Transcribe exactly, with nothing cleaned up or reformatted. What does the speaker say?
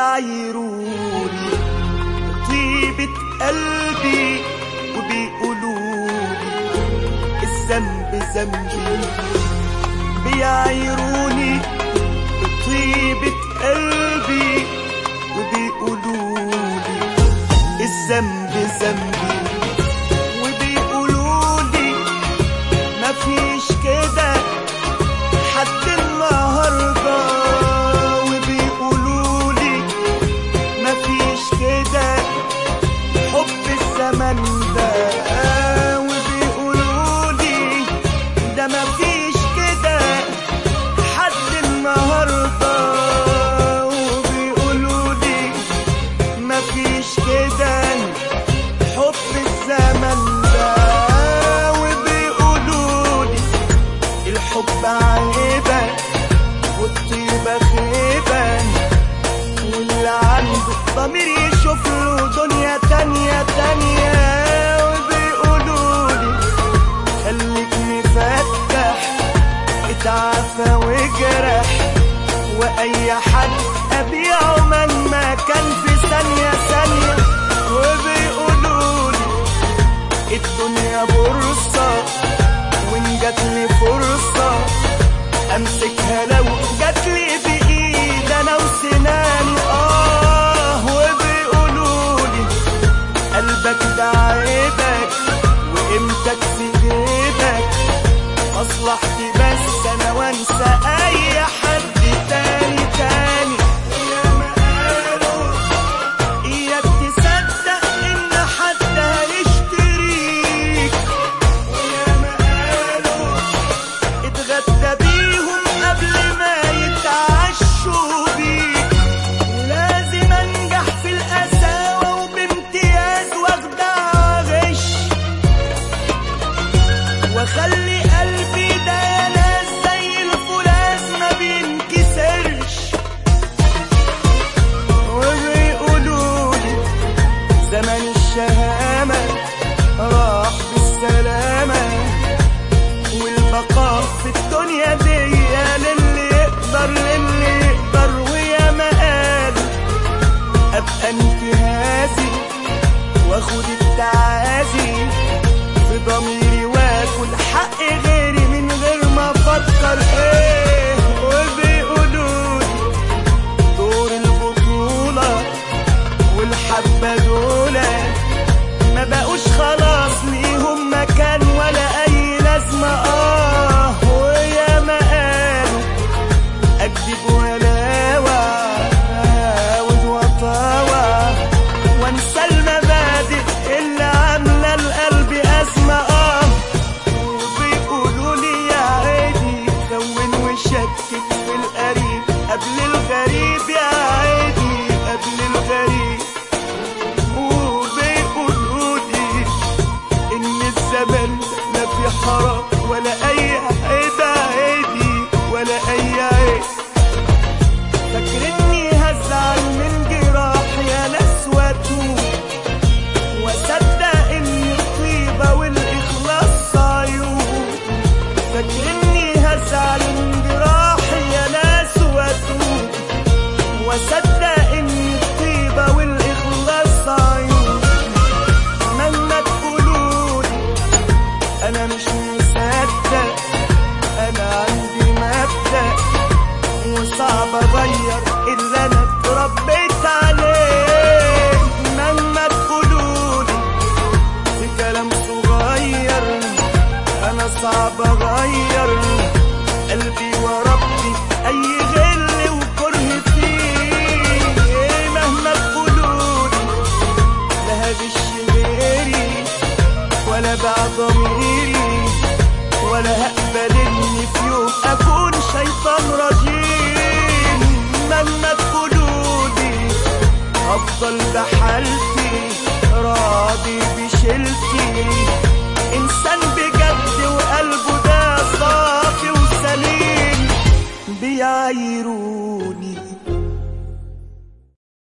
بيعايروني طيبة قلبي وبيقولولي الذنب ذنبي. بيعايروني بطيبة قلبي وبيقولولي الذنب ذنبي، وبيقولولي مفيش كده حد النهارده، وبيقولولي مفيش كده حب الزمن ده، وبيقولولي ده مفيش كده حد النهارده، وبيقولولي مفيش كده حب الزمن ده، وبيقولولي الحب عيبة والطيبة خيبة، واللي عنده ضمير يشوف له دنيا تانية تانية. وبيقولولي خليك مفتح اتعافى واجرح، واي حد ابيعه مهما كان في ثانية ثانية. وبيقولولي الدنيا بورصة وان جاتلي فرصة امسكها لو جاتلي بايد انا وسناني. اه وبيقولولي قلبك ده عيبك وقيمتك في جيبك، مصلحتي بس انا وانسى اي حد تاني تاني. ياما قالوا اياك تصدق ان حد هيشتريك، وياما قالوا اتغدى بيهم قبل ما يتعشوا بيك، ولازم انجح في القساوة وبامتياز واخدع غش، واخلي قلبي ده يا ناس زي الفولاذ ما بينكسرش. وبيقولولي زمن الشهامة راح بالسلامة، والبقاء في الدنيا دي للي يقدر للي يقدر. وياما قالوا ابقى انتهازي واخد التعازي في ضميري واكل حق غيري من غير ما افكر ايه. وبيقولولي دور البطولة والحبة دولة ما بقوش خلاص ليهم مكان ولا اي لازمة. اه وياما قالوا اكذب ولا واعود وطاوى وانسى المبادئ اللي عاملة القلب ازمة. اه وبيقولولي يا عيني كون وشكك في القريب قبل الغريب، يا عيني قبل الغريب. وبيقولولي ان الزمن لا في حرام ولا اي عيب عيدي ولا اي عيب. فاكرني هزعل من جراح يا ناس واتوب، واصدق ان الطيبة والاخلاص عيوب. فاكرني هزعل من جراح يا ناس واتوب، واصدق ان الطيبة والاخلاص عيوب. مهما تقولولي انا مش مصدق، انا عندي مبدأ وصعب اغير اللي انا اتربيت عليه. مهما تقولولي في كلام صغير انا صعب اغير قلبي وربي اي غل وكره فيه. مهما تقولولي لا هغش غيري ولا باع ضميري، ولا هقبل اني في يوم اكون شيطان رجيم. مهما تقولولي هفضل بحالتي راضي بشيلتي، انسان بجد وقلبه ده صافي وسليم. بيعايروني